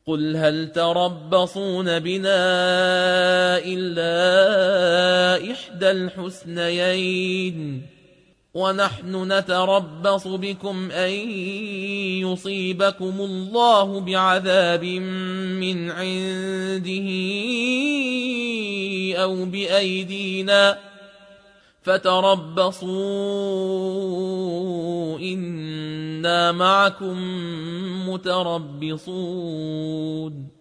قل هل تربصون بنا إلا إحدى الحسنيين ونحن نتربص بكم أن يصيبكم الله بعذاب من عنده أو بأيدينا فتربصوا إنا معكم متربصون